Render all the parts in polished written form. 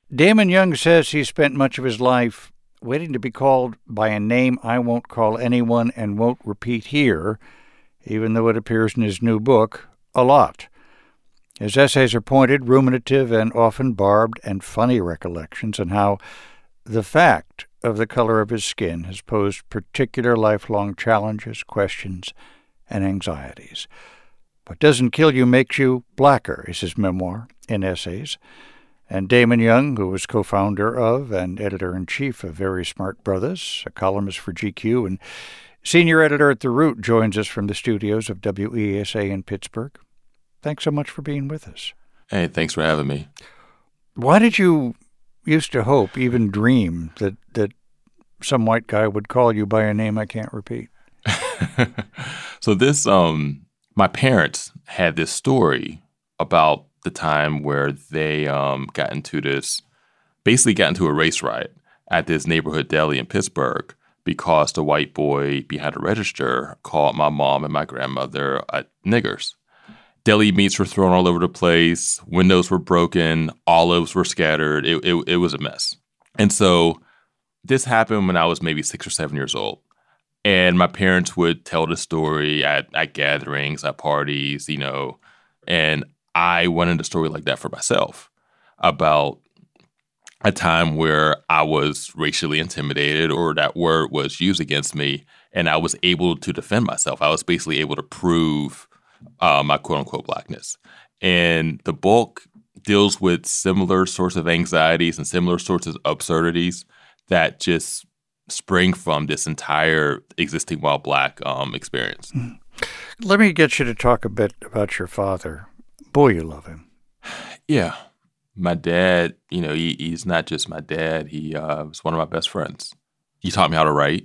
Damon Young says he spent much of his life waiting to be called by a name I won't call anyone and won't repeat here, even though it appears in his new book, a lot. His essays are pointed, ruminative, and often barbed and funny recollections on how the fact of the color of his skin has posed particular lifelong challenges, questions, and anxieties. What Doesn't Kill You Makes You Blacker is his memoir in essays. And Damon Young, who was co-founder of and editor-in-chief of Very Smart Brothers, a columnist for GQ and senior editor at The Root, joins us from the studios of WESA in Pittsburgh. Thanks so much for being with us. Hey, thanks for having me. Why did you used to hope, even dream, that some white guy would call you by a name I can't repeat? So this, my parents had this story about the time where they got into a race riot at this neighborhood deli in Pittsburgh because the white boy behind the register called my mom and my grandmother niggers. Deli meats were thrown all over the place. Windows were broken. Olives were scattered. It was a mess. And so this happened when I was maybe 6 or 7 years old. And my parents would tell the story at gatherings, at parties, and I wanted a story like that for myself about a time where I was racially intimidated or that word was used against me, and I was able to defend myself. I was basically able to prove my quote-unquote blackness. And the book deals with similar sorts of anxieties and similar sorts of absurdities that just spring from this entire existing while black experience. Let me get you to talk a bit about your father. Boy, you love him. Yeah. My dad, he's not just my dad. He was one of my best friends. He taught me how to write.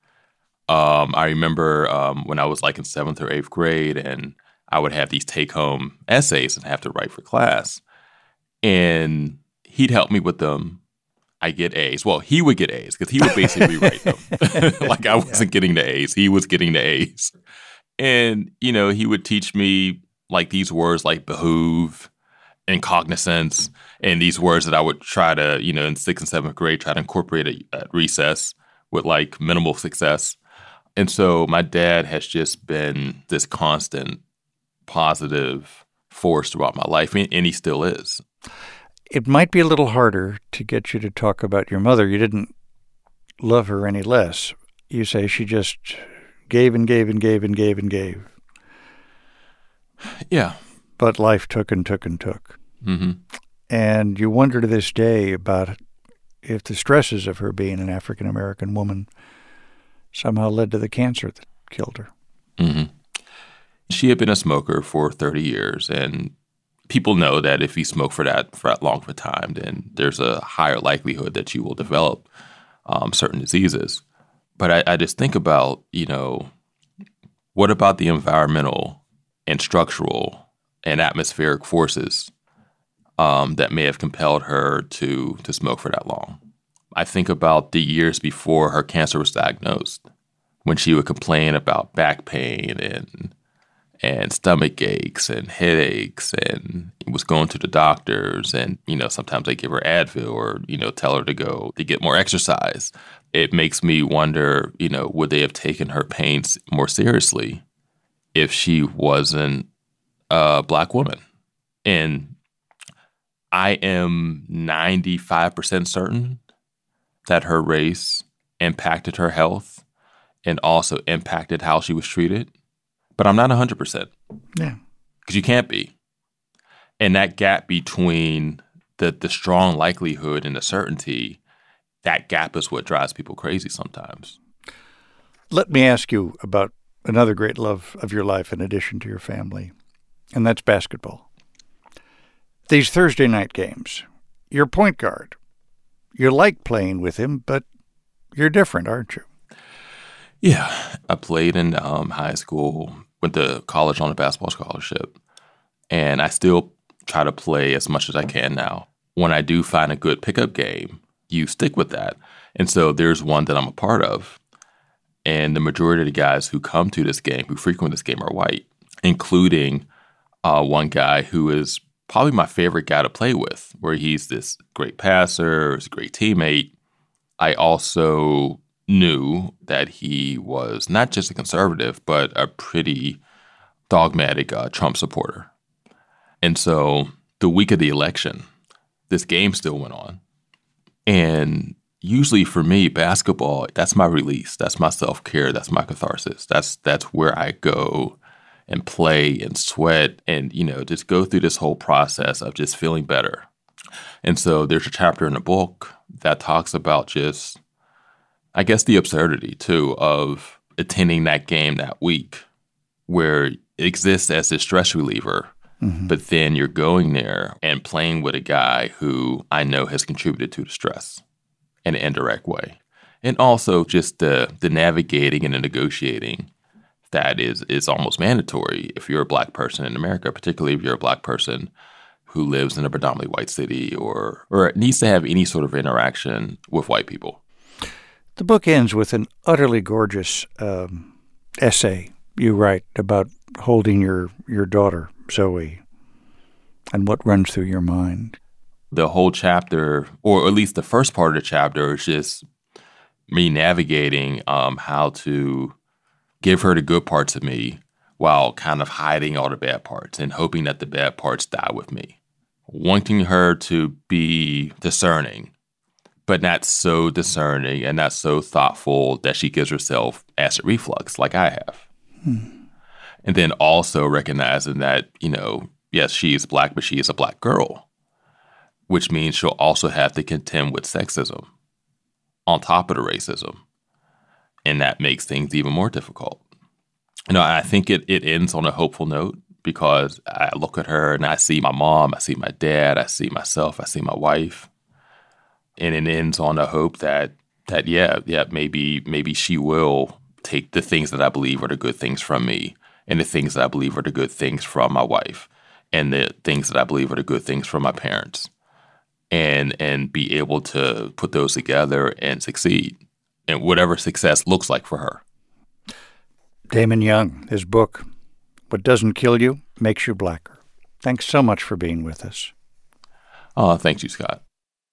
I remember when I was like in 7th or 8th grade and I would have these take-home essays and have to write for class. And he'd help me with them. I get A's. Well, he would get A's because he would basically write them. Like I wasn't getting the A's. He was getting the A's. And, he would teach me like these words like behoove and cognizance and these words that I would try to, in 6th and 7th grade, try to incorporate at recess with like minimal success. And so my dad has just been this constant positive force throughout my life, and he still is. It might be a little harder to get you to talk about your mother. You didn't love her any less. You say she just gave and gave and gave and gave and gave. Yeah. But life took and took and took. Mm-hmm. And you wonder to this day about if the stresses of her being an African-American woman somehow led to the cancer that killed her. Mm-hmm. She had been a smoker for 30 years, and people know that if you smoke for that long of a time, then there's a higher likelihood that you will develop certain diseases. But I just think about, what about the environmental and structural and atmospheric forces that may have compelled her to smoke for that long? I think about the years before her cancer was diagnosed, when she would complain about back pain and stomach aches and headaches and was going to the doctors and, sometimes they give her Advil or, tell her to go to get more exercise. It makes me wonder, would they have taken her pain more seriously if she wasn't a black woman? And I am 95% certain that her race impacted her health and also impacted how she was treated. But I'm not 100%. Yeah. Because you can't be. And that gap between the strong likelihood and the certainty, that gap is what drives people crazy sometimes. Let me ask you about another great love of your life in addition to your family, and that's basketball. These Thursday night games, you're point guard. You like playing with him, but you're different, aren't you? Yeah. I played in high school, went to college on a basketball scholarship, and I still try to play as much as I can now. When I do find a good pickup game, you stick with that. And so there's one that I'm a part of, and the majority of the guys who come to this game, who frequent this game, are white, including one guy who is probably my favorite guy to play with, where he's this great passer, he's a great teammate. I also knew that he was not just a conservative, but a pretty dogmatic Trump supporter. And so the week of the election, this game still went on. And usually for me, basketball, that's my release. That's my self-care. That's my catharsis. That's where I go and play and sweat and, just go through this whole process of just feeling better. And so there's a chapter in the book that talks about just, I guess, the absurdity, too, of attending that game that week where it exists as a stress reliever. Mm-hmm. But then you're going there and playing with a guy who I know has contributed to the stress in an indirect way. And also just the navigating and the negotiating that is almost mandatory if you're a Black person in America, particularly if you're a Black person who lives in a predominantly white city or needs to have any sort of interaction with white people. The book ends with an utterly gorgeous essay you write about holding your daughter, Zoe, and what runs through your mind. The whole chapter, or at least the first part of the chapter, is just me navigating how to give her the good parts of me while kind of hiding all the bad parts and hoping that the bad parts die with me. Wanting her to be discerning, but not so discerning and not so thoughtful that she gives herself acid reflux like I have. And then also recognizing that, yes, she is Black, but she is a Black girl, which means she'll also have to contend with sexism on top of the racism. And that makes things even more difficult. I think it ends on a hopeful note because I look at her and I see my mom, I see my dad, I see myself, I see my wife. And it ends on a hope that maybe she will take the things that I believe are the good things from me and the things that I believe are the good things from my wife and the things that I believe are the good things from my parents and be able to put those together and succeed in whatever success looks like for her. Damon Young, his book, What Doesn't Kill You Makes You Blacker. Thanks so much for being with us. Thank you, Scott.